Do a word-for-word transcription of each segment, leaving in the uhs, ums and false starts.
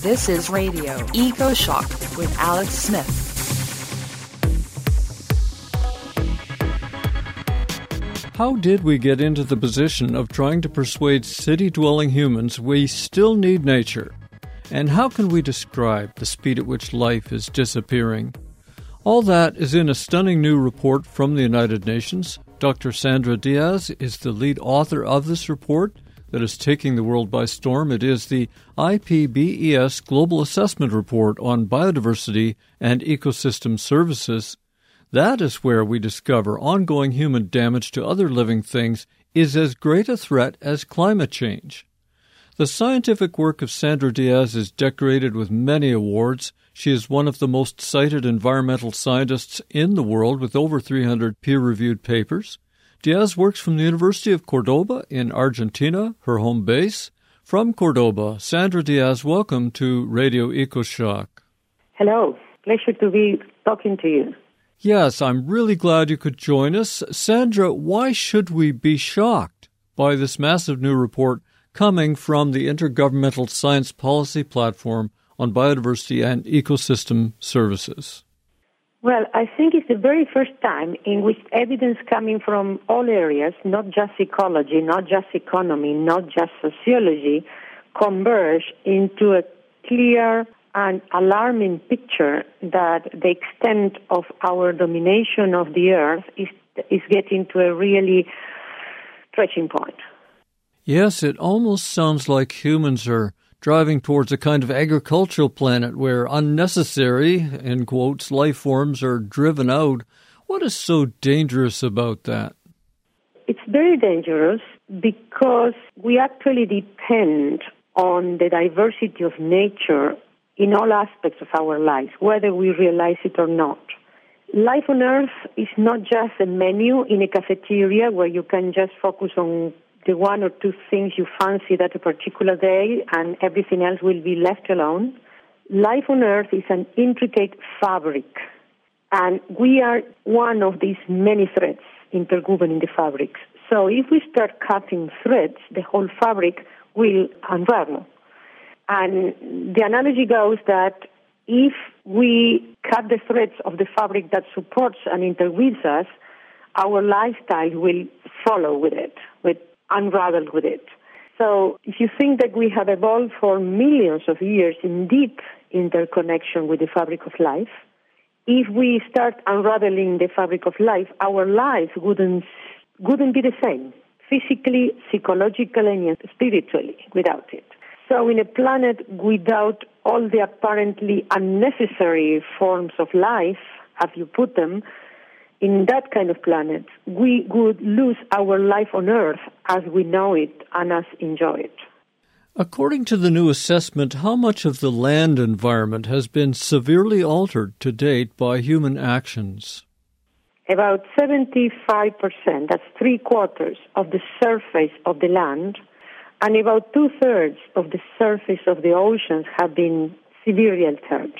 This is Radio EcoShock with Alex Smith. How did we get into the position of trying to persuade city-dwelling humans we still need nature? And how can we describe the speed at which life is disappearing? All that is in a stunning new report from the United Nations. Doctor Sandra Diaz is the lead author of this report that is taking the world by storm. It is the I P B E S Global Assessment Report on Biodiversity and Ecosystem Services. That is where we discover ongoing human damage to other living things is as great a threat as climate change. The scientific work of Sandra Diaz is decorated with many awards. She is one of the most cited environmental scientists in the world with over three hundred peer-reviewed papers. Diaz works from the University of Cordoba in Argentina, her home base. From Cordoba, Sandra Diaz, welcome to Radio EcoShock. Hello. Pleasure to be talking to you. Yes, I'm really glad you could join us. Sandra, why should we be shocked by this massive new report coming from the Intergovernmental Science Policy Platform on Biodiversity and Ecosystem Services? Well, I think it's the very first time in which evidence coming from all areas, not just ecology, not just economy, not just sociology, converge into a clear and alarming picture that the extent of our domination of the earth is is getting to a really stretching point. Yes, it almost sounds like humans are driving towards a kind of agricultural planet where unnecessary, in quotes, life forms are driven out. What is so dangerous about that? It's very dangerous because we actually depend on the diversity of nature in all aspects of our lives, whether we realize it or not. Life on Earth is not just a menu in a cafeteria where you can just focus on the one or two things you fancy that a particular day and everything else will be left alone. Life on Earth is an intricate fabric, and we are one of these many threads interwoven in the fabrics. So if we start cutting threads, the whole fabric will unravel. And the analogy goes that if we cut the threads of the fabric that supports and interweaves us, our lifestyle will follow with it, with unraveled with it. So if you think that we have evolved for millions of years in deep interconnection with the fabric of life, if we start unraveling the fabric of life, our lives wouldn't wouldn't be the same, physically, psychologically, and spiritually without it. So in a planet without all the apparently unnecessary forms of life, as you put them, in that kind of planet, we would lose our life on Earth as we know it and as enjoy it. According to the new assessment, how much of the land environment has been severely altered to date by human actions? About seventy-five percent, that's three quarters of the surface of the land, and about two-thirds of the surface of the oceans have been severely altered.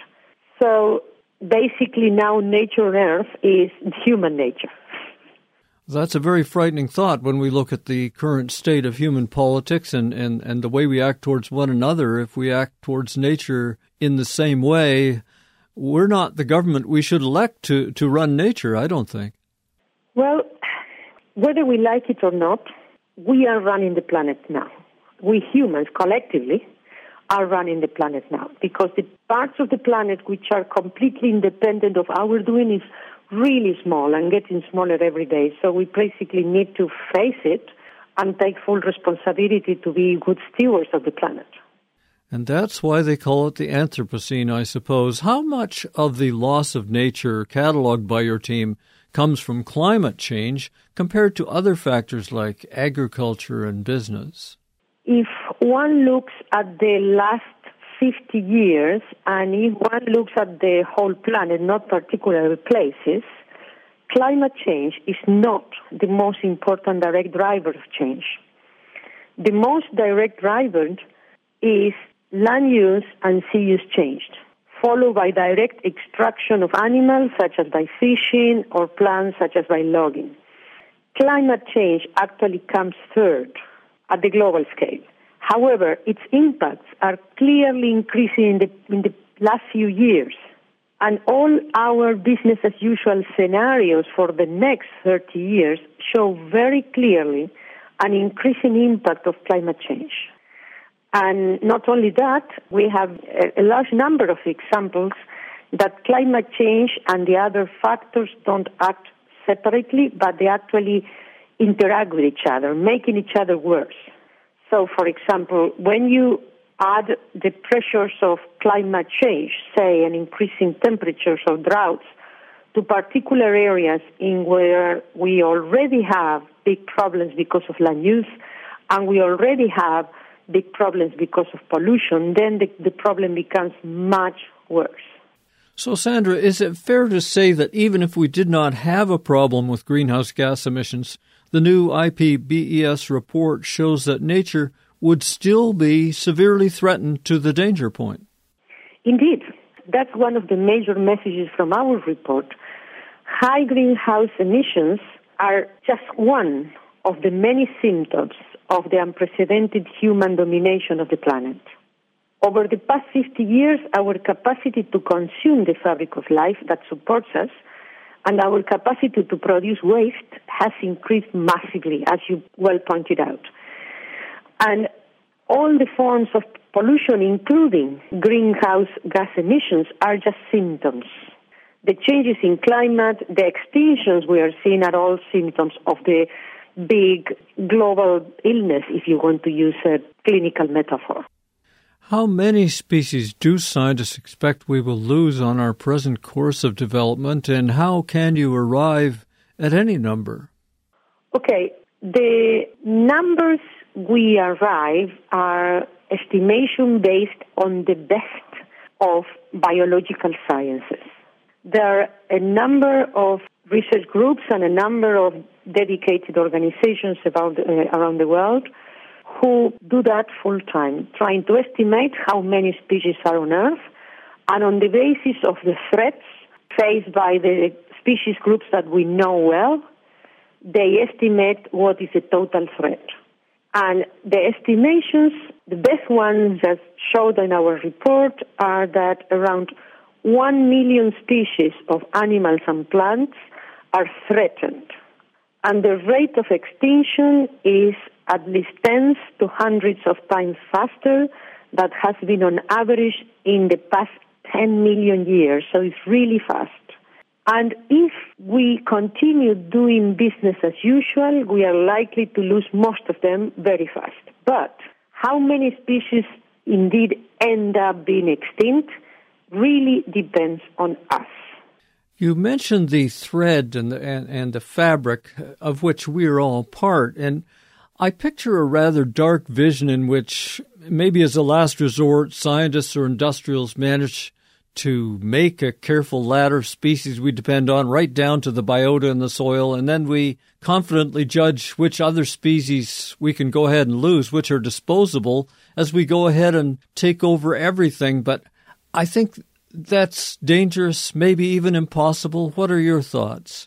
So basically now nature on Earth is human nature. That's a very frightening thought when we look at the current state of human politics and, and, and the way we act towards one another. If we act towards nature in the same way, we're not the government we should elect to, to run nature, I don't think. Well, whether we like it or not, we are running the planet now. We humans collectively are running the planet now, because the parts of the planet which are completely independent of our doing is really small and getting smaller every day. So we basically need to face it and take full responsibility to be good stewards of the planet. And that's why they call it the Anthropocene, I suppose. How much of the loss of nature catalogued by your team comes from climate change compared to other factors like agriculture and business? If one looks at the last fifty years, and if one looks at the whole planet, not particular places, climate change is not the most important direct driver of change. The most direct driver is land use and sea use change, followed by direct extraction of animals, such as by fishing, or plants, such as by logging. Climate change actually comes third at the global scale. However, its impacts are clearly increasing in the, in the last few years. And all our business as usual scenarios for the next thirty years show very clearly an increasing impact of climate change. And not only that, we have a, a large number of examples that climate change and the other factors don't act separately, but they actually interact with each other, making each other worse. So, for example, when you add the pressures of climate change, say an increasing temperatures or droughts, to particular areas in where we already have big problems because of land use, and we already have big problems because of pollution, then the, the problem becomes much worse. So, Sandra, is it fair to say that even if we did not have a problem with greenhouse gas emissions, the new I P B E S report shows that nature would still be severely threatened to the danger point? Indeed. That's one of the major messages from our report. High greenhouse emissions are just one of the many symptoms of the unprecedented human domination of the planet. Over the past fifty years, our capacity to consume the fabric of life that supports us and our capacity to produce waste has increased massively, as you well pointed out. And all the forms of pollution, including greenhouse gas emissions, are just symptoms. The changes in climate, the extinctions we are seeing are all symptoms of the big global illness, if you want to use a clinical metaphor. How many species do scientists expect we will lose on our present course of development, and how can you arrive at any number? Okay, the numbers we arrive are estimation based on the best of biological sciences. There are a number of research groups and a number of dedicated organizations about, uh, around the world who do that full time, trying to estimate how many species are on Earth, and on the basis of the threats faced by the species groups that we know well, they estimate what is the total threat. And the estimations, the best ones that showed in our report, are that around one million species of animals and plants are threatened. And the rate of extinction is at least tens to hundreds of times faster than has been on average in the past ten million years. So it's really fast. And if we continue doing business as usual, we are likely to lose most of them very fast. But how many species indeed end up being extinct really depends on us. You mentioned the thread and the, and, and the fabric of which we are all part, and I picture a rather dark vision in which, maybe as a last resort, scientists or industrials manage to make a careful ladder of species we depend on right down to the biota in the soil, and then we confidently judge which other species we can go ahead and lose, which are disposable, as we go ahead and take over everything. But I think that's dangerous, maybe even impossible. What are your thoughts?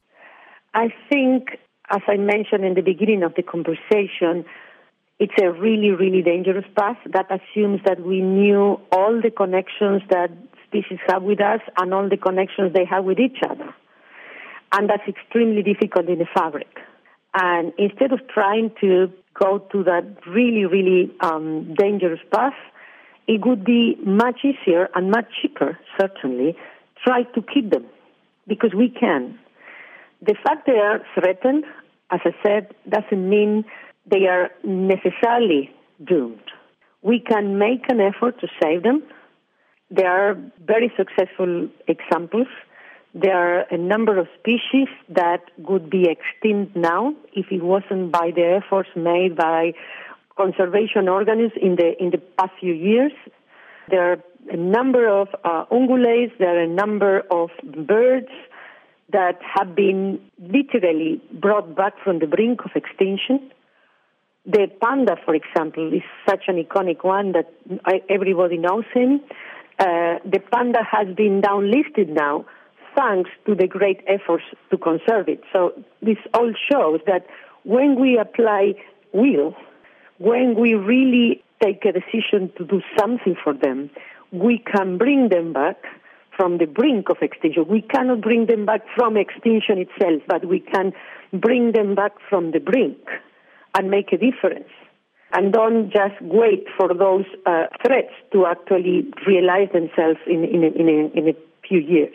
I think, as I mentioned in the beginning of the conversation, it's a really, really dangerous path that assumes that we knew all the connections that species have with us and all the connections they have with each other. And that's extremely difficult in the fabric. And instead of trying to go to that really, really um, dangerous path, it would be much easier and much cheaper, certainly, try to keep them, because we can. The fact they are threatened, as I said, doesn't mean they are necessarily doomed. We can make an effort to save them. There are very successful examples. There are a number of species that would be extinct now if it wasn't by the efforts made by conservation organisms in the in the past few years. There are a number of uh, ungulates, there are a number of birds that have been literally brought back from the brink of extinction. The panda, for example, is such an iconic one that everybody knows him. Uh, the panda has been downlisted now thanks to the great efforts to conserve it. So this all shows that when we apply will, when we really take a decision to do something for them, we can bring them back from the brink of extinction. We cannot bring them back from extinction itself, but we can bring them back from the brink and make a difference. And don't just wait for those uh, threats to actually realize themselves in, in, a, in, a, in a few years.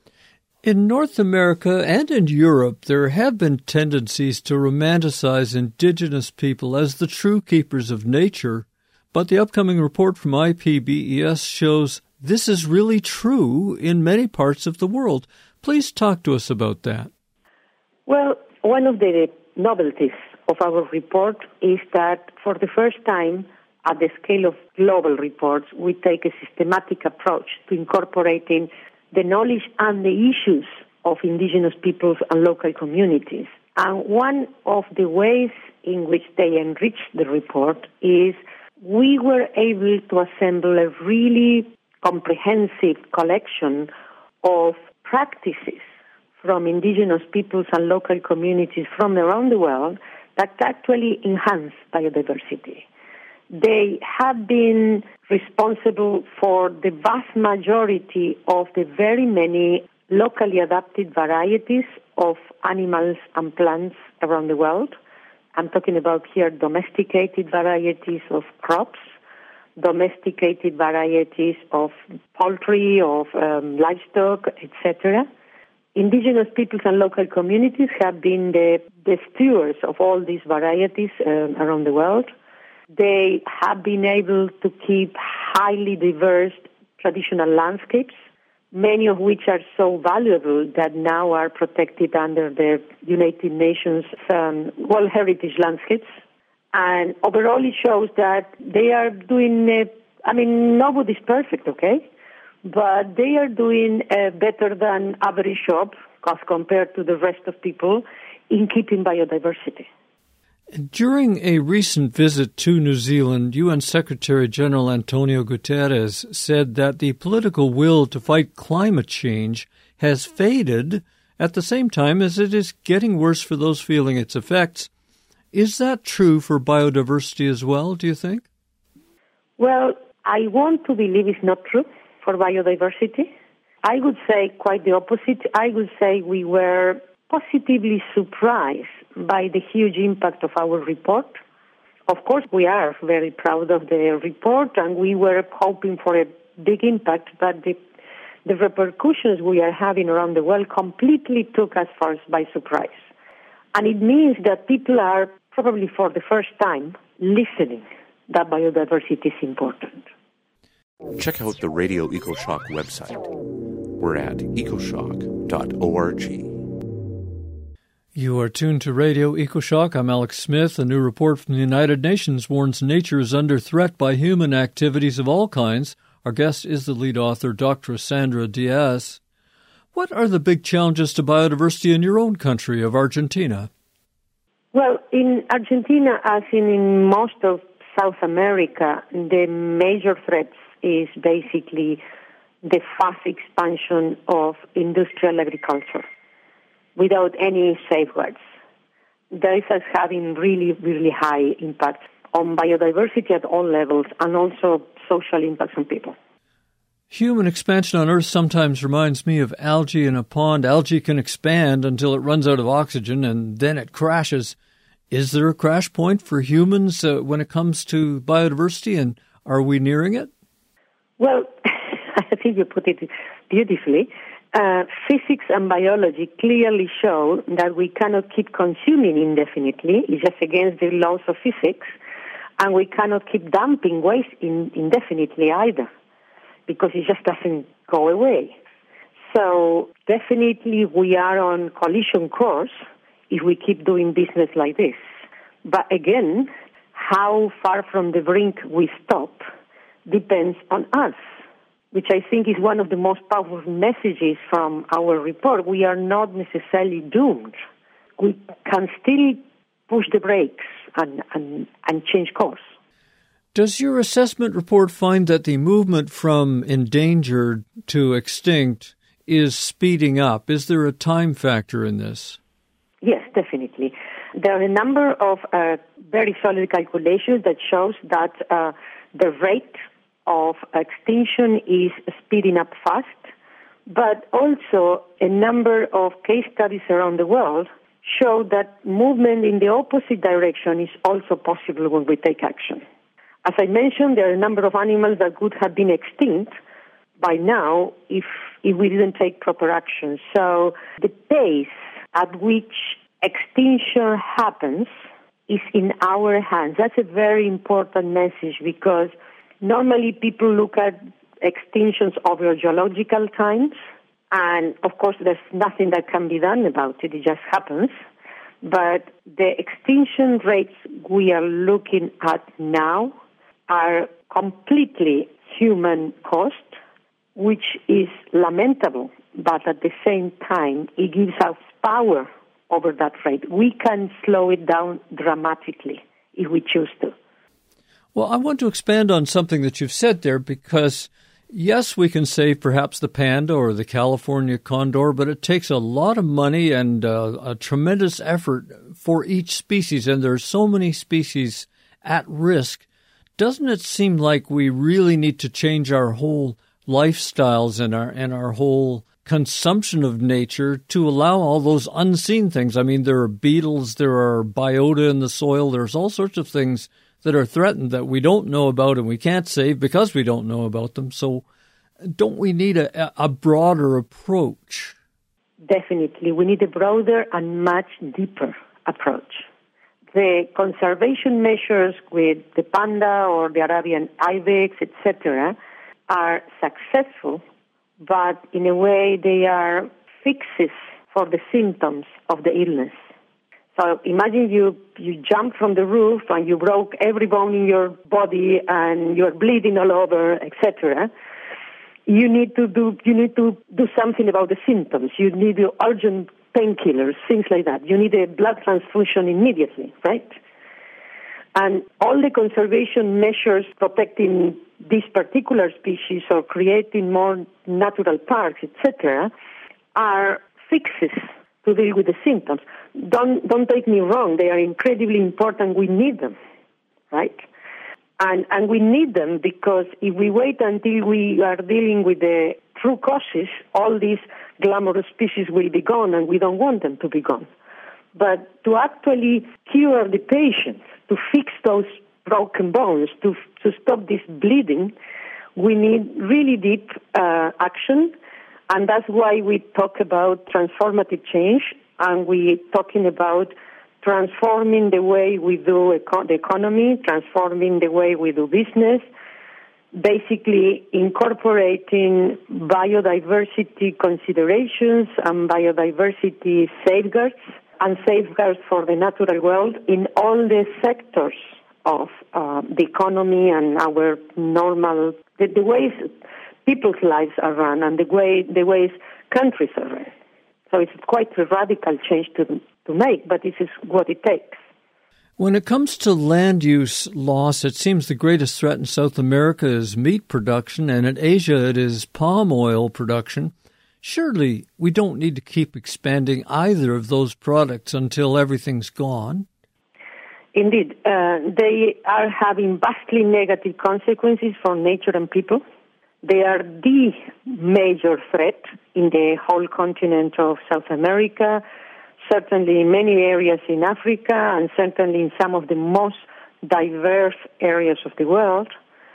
In North America and in Europe, there have been tendencies to romanticize indigenous people as the true keepers of nature, but the upcoming report from I P B E S shows this is really true in many parts of the world. Please talk to us about that. Well, one of the novelties of our report is that for the first time, at the scale of global reports, we take a systematic approach to incorporating the knowledge and the issues of indigenous peoples and local communities. And one of the ways in which they enrich the report is we were able to assemble a really comprehensive collection of practices from indigenous peoples and local communities from around the world that actually enhance biodiversity. They have been responsible for the vast majority of the very many locally adapted varieties of animals and plants around the world. I'm talking about here domesticated varieties of crops, domesticated varieties of poultry, of um, livestock, et cetera. Indigenous peoples and local communities have been the, the stewards of all these varieties um, around the world. They have been able to keep highly diverse traditional landscapes, many of which are so valuable that now are protected under the United Nations um, World Heritage Landscapes. And overall it shows that they are doing, uh, I mean, nobody's perfect, okay? But they are doing uh, better than average job as compared to the rest of people in keeping biodiversity. During a recent visit to New Zealand, U N Secretary-General Antonio Guterres said that the political will to fight climate change has faded at the same time as it is getting worse for those feeling its effects. Is that true for biodiversity as well, do you think? Well, I want to believe it's not true for biodiversity. I would say quite the opposite. I would say we were positively surprised by the huge impact of our report. Of course, we are very proud of the report, and we were hoping for a big impact, but the, the repercussions we are having around the world completely took us first by surprise. And it means that people are probably for the first time listening that biodiversity is important. Check out the Radio EcoShock website. We're at ecoshock dot org. You are tuned to Radio EcoShock. I'm Alex Smith. A new report from the United Nations warns nature is under threat by human activities of all kinds. Our guest is the lead author, Doctor Sandra Diaz. What are the big challenges to biodiversity in your own country of Argentina? Well, in Argentina, as in, in most of South America, the major threats is basically the fast expansion of industrial agriculture without any safeguards. This is having really, really high impact on biodiversity at all levels and also social impacts on people. Human expansion on Earth sometimes reminds me of algae in a pond. Algae can expand until it runs out of oxygen and then it crashes. Is there a crash point for humans uh, when it comes to biodiversity, and are we nearing it? Well, I think you put it beautifully. Uh, physics and biology clearly show that we cannot keep consuming indefinitely. It's just against the laws of physics. And we cannot keep dumping waste in, indefinitely either, because it just doesn't go away. So definitely we are on collision course if we keep doing business like this. But again, how far from the brink we stop depends on us, which I think is one of the most powerful messages from our report. We are not necessarily doomed. We can still push the brakes and, and, and change course. Does your assessment report find that the movement from endangered to extinct is speeding up? Is there a time factor in this? Yes, definitely. There are a number of uh, very solid calculations that shows that uh, the rate of extinction is speeding up fast, but also a number of case studies around the world show that movement in the opposite direction is also possible when we take action. As I mentioned, there are a number of animals that could have been extinct by now if if we didn't take proper action. So the pace at which extinction happens is in our hands. That's a very important message because normally people look at extinctions over geological times, and of course there's nothing that can be done about it. It just happens. But the extinction rates we are looking at now are completely human caused, which is lamentable, but at the same time, it gives us power over that rate. We can slow it down dramatically if we choose to. Well, I want to expand on something that you've said there because, yes, we can save perhaps the panda or the California condor, but it takes a lot of money and uh, a tremendous effort for each species, and there are so many species at risk. Doesn't it seem like we really need to change our whole lifestyles and our and our whole consumption of nature to allow all those unseen things? I mean, there are beetles, there are biota in the soil, there's all sorts of things that are threatened that we don't know about and we can't save because we don't know about them. So don't we need a, a broader approach? Definitely. We need a broader and much deeper approach. The conservation measures with the panda or the Arabian ibex, et cetera, are successful, but in a way they are fixes for the symptoms of the illness. So imagine you, you jump from the roof and you broke every bone in your body and you're bleeding all over, et cetera. You need to do you need to do something about the symptoms. You need urgent painkillers, things like that. You need a blood transfusion immediately, right? And all the conservation measures protecting this particular species or creating more natural parks, et cetera, are fixes to deal with the symptoms. Don't don't take me wrong; they are incredibly important. We need them, right? And and we need them because if we wait until we are dealing with the true causes, all these glamorous species will be gone, and we don't want them to be gone. But to actually cure the patient, to fix those broken bones, to to stop this bleeding, we need really deep uh, action, and that's why we talk about transformative change, and we're talking about transforming the way we do eco- the economy, transforming the way we do business, basically incorporating biodiversity considerations and biodiversity safeguards and safeguards for the natural world in all the sectors of uh, the economy and our normal, the, the ways people's lives are run and the way the ways countries are run. So it's quite a radical change to to make, but this is what it takes. When it comes to land use loss, it seems the greatest threat in South America is meat production, and in Asia it is palm oil production. Surely we don't need to keep expanding either of those products until everything's gone. Indeed. Uh, they are having vastly negative consequences for nature and people. They are the major threat in the whole continent of South America, certainly in many areas in Africa, and certainly in some of the most diverse areas of the world.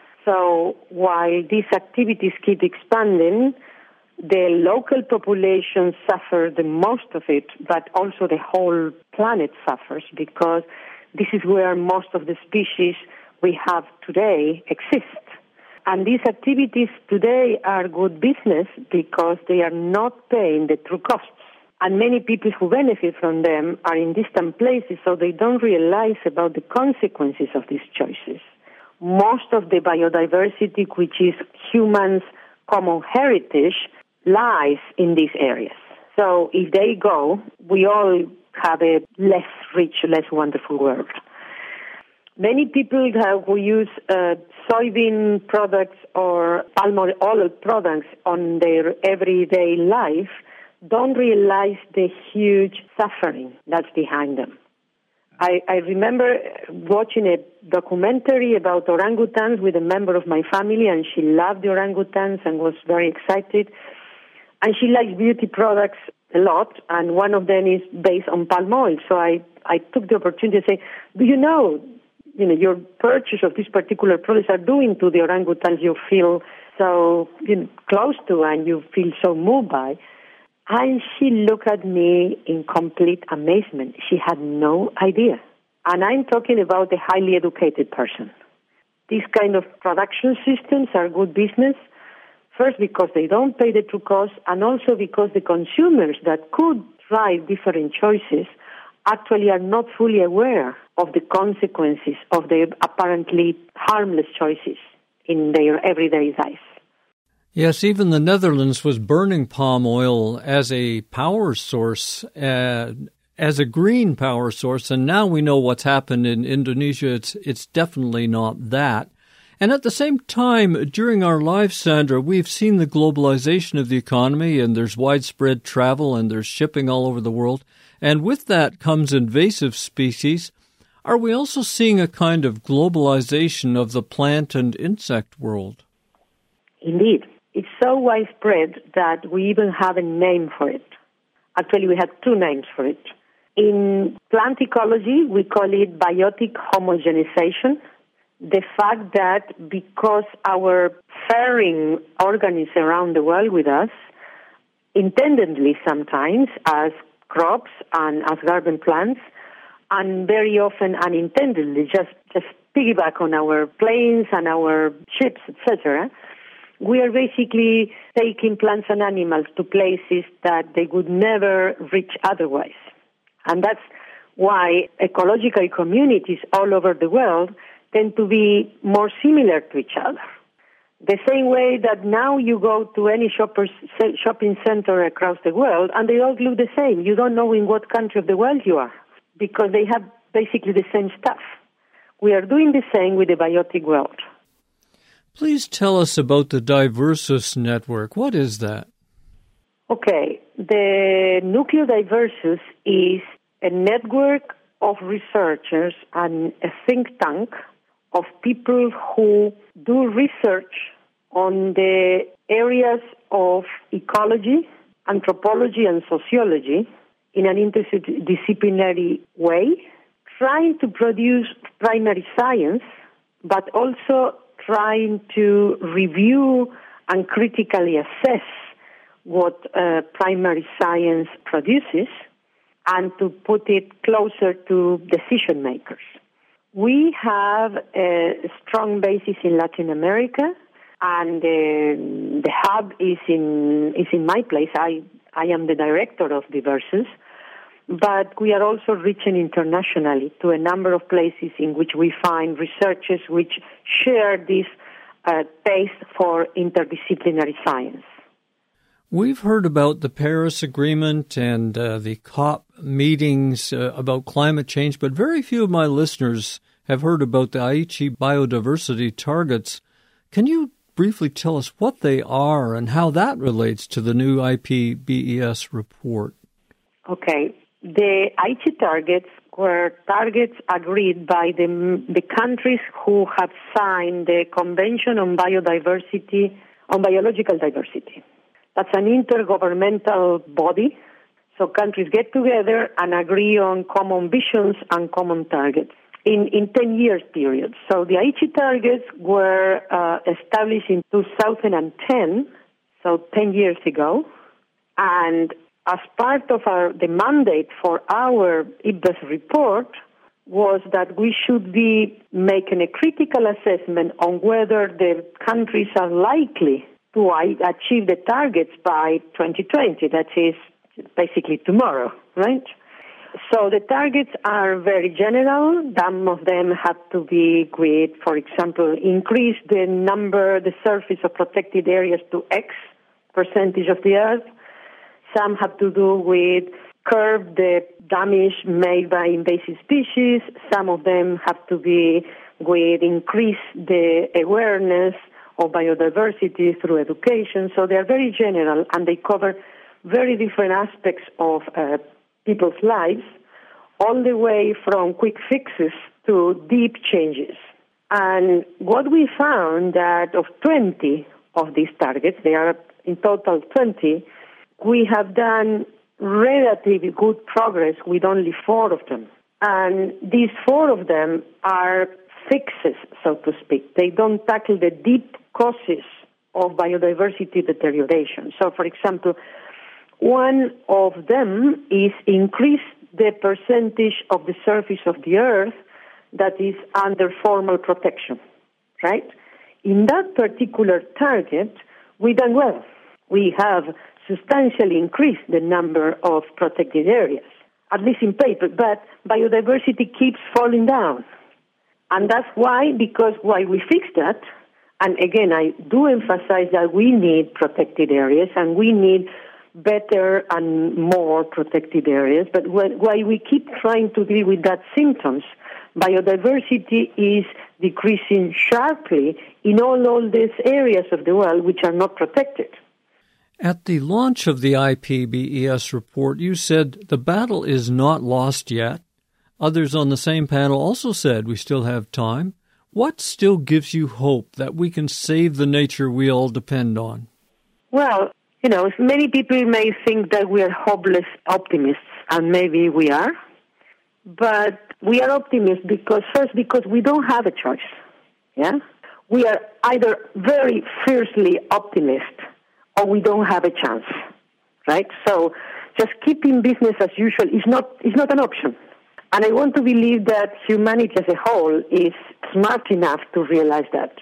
So while these activities keep expanding, the local population suffer the most of it, but also the whole planet suffers because this is where most of the species we have today exist. And these activities today are good business because they are not paying the true costs. And many people who benefit from them are in distant places, so they don't realize about the consequences of these choices. Most of the biodiversity, which is humans' common heritage, lies in these areas. So if they go, we all have a less rich, less wonderful world. Many people who use uh, soybean products or palm oil products on their everyday life don't realize the huge suffering that's behind them. I, I remember watching a documentary about orangutans with a member of my family, and she loved the orangutans and was very excited. And she likes beauty products a lot, and one of them is based on palm oil. So I, I took the opportunity to say, do you know, you know, your purchase of these particular products are doing to the orangutans you feel so you know, close to and you feel so moved by. And she looked at me in complete amazement. She had no idea. And I'm talking about a highly educated person. These kind of production systems are good business, first because they don't pay the true cost, and also because the consumers that could try different choices actually are not fully aware of the consequences of their apparently harmless choices in their everyday life. Yes, even the Netherlands was burning palm oil as a power source, uh, as a green power source, and now we know what's happened in Indonesia. It's it's definitely not that. And at the same time, during our lives, Sandra, we've seen the globalization of the economy, and there's widespread travel, and there's shipping all over the world. And with that comes invasive species. Are we also seeing a kind of globalization of the plant and insect world? Indeed. It's so widespread that we even have a name for it. Actually, we have two names for it. In plant ecology, we call it biotic homogenization. The fact that because our faring organisms around the world with us, intendedly sometimes as crops and as garden plants, and very often unintendedly, just, just piggyback on our planes and our ships, et cetera, we are basically taking plants and animals to places that they would never reach otherwise. And that's why ecological communities all over the world tend to be more similar to each other. The same way that now you go to any shoppers, shopping center across the world and they all look the same. You don't know in what country of the world you are because they have basically the same stuff. We are doing the same with the biotic world. Please tell us about the Diversus Network. What is that? Okay. The Núcleo Diversus is a network of researchers and a think tank of people who do research on the areas of ecology, anthropology, and sociology in an interdisciplinary way, trying to produce primary science, but also trying to review and critically assess what uh, primary science produces and to put it closer to decision makers. We have a strong basis in Latin America, and uh, the hub is in is in my place. I, I am the director of Diversus, but we are also reaching internationally to a number of places in which we find researchers which share this uh, taste for interdisciplinary science. We've heard about the Paris Agreement and uh, the COP meetings uh, about climate change, but very few of my listeners have heard about the Aichi biodiversity targets. Can you briefly tell us what they are and how that relates to the new I P B E S report? Okay. The Aichi targets were targets agreed by the, the countries who have signed the Convention on Biodiversity, on Biological Diversity. That's an intergovernmental body, so countries get together and agree on common visions and common targets in, in ten years period. So the Aichi targets were uh, established in two thousand ten, so ten years ago, and as part of our, the mandate for our I P B E S report was that we should be making a critical assessment on whether the countries are likely to achieve the targets by twenty twenty, that is basically tomorrow, right? So the targets are very general. Some of them have to be with, for example, increase the number, the surface of protected areas to X percentage of the earth. Some have to do with curb the damage made by invasive species. Some of them have to be with increase the awareness of biodiversity through education. So they are very general and they cover very different aspects of uh, people's lives, all the way from quick fixes to deep changes. And what we found that of twenty of these targets, they are in total twenty, we have done relatively good progress with only four of them. And these four of them are fixes, so to speak. They don't tackle the deep causes of biodiversity deterioration. So, for example, one of them is increase the percentage of the surface of the earth that is under formal protection, right? In that particular target, we've done well. We have substantially increased the number of protected areas, at least in paper, but biodiversity keeps falling down. And that's why, because why we fixed that, and again, I do emphasize that we need protected areas and we need better and more protected areas, but why we keep trying to deal with that symptoms, biodiversity is decreasing sharply in all, all these areas of the world which are not protected. At the launch of the I P B E S report, you said the battle is not lost yet. Others on the same panel also said we still have time. What still gives you hope that we can save the nature we all depend on? Well, you know, many people may think that we are hopeless optimists, and maybe we are. But we are optimists because, first, because we don't have a choice. Yeah, we are either very fiercely optimist or we don't have a chance, right? So just keeping business as usual is not is not an option. And I want to believe that humanity as a whole is smart enough to realize that.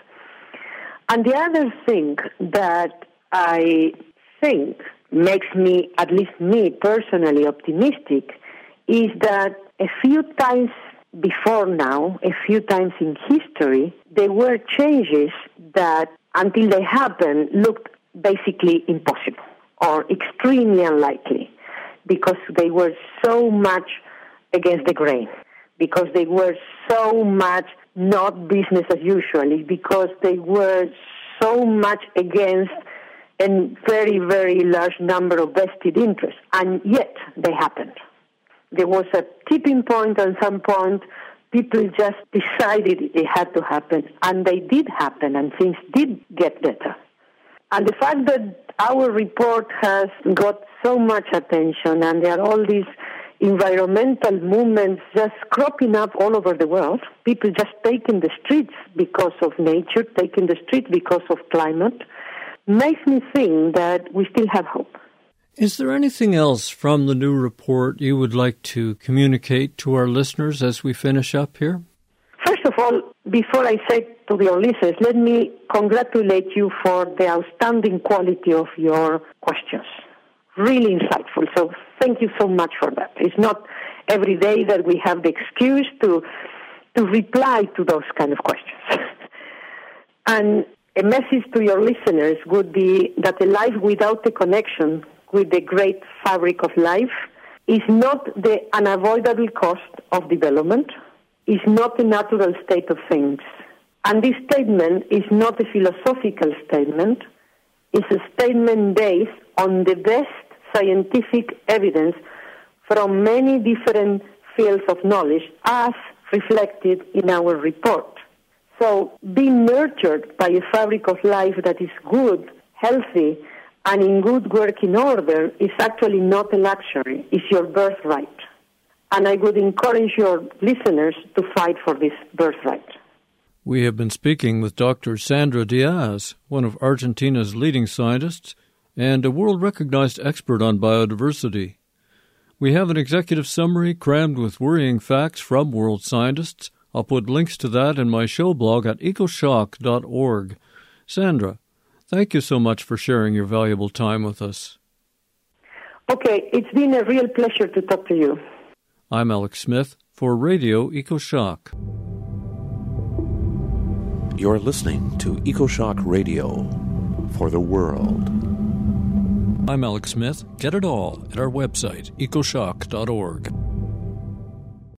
And the other thing that I think makes me, at least me personally, optimistic is that a few times before now, a few times in history, there were changes that, until they happened, looked basically impossible or extremely unlikely because they were so much against the grain, because they were so much not business as usual, because they were so much against a very, very large number of vested interests, and yet they happened. There was a tipping point at some point. People just decided it had to happen, and they did happen, and things did get better. And the fact that our report has got so much attention, and there are all these environmental movements just cropping up all over the world, people just taking the streets because of nature, taking the streets because of climate, makes me think that we still have hope. Is there anything else from the new report you would like to communicate to our listeners as we finish up here? First of all, before I say to your listeners, let me congratulate you for the outstanding quality of your questions. Really insightful. So thank you so much for that. It's not every day that we have the excuse to to reply to those kind of questions. And a message to your listeners would be that a life without a connection with the great fabric of life is not the unavoidable cost of development, is not a natural state of things. And this statement is not a philosophical statement. It's a statement based on the best scientific evidence from many different fields of knowledge as reflected in our report. So being nurtured by a fabric of life that is good, healthy, and in good working order is actually not a luxury, it's your birthright. And I would encourage your listeners to fight for this birthright. We have been speaking with Doctor Sandra Diaz, one of Argentina's leading scientists and a world-recognized expert on biodiversity. We have an executive summary crammed with worrying facts from world scientists. I'll put links to that in my show blog at ecoshock dot org. Sandra, thank you so much for sharing your valuable time with us. Okay, it's been a real pleasure to talk to you. I'm Alex Smith for Radio EcoShock. You're listening to EcoShock Radio for the world. I'm Alex Smith. Get it all at our website, ecoshock dot org.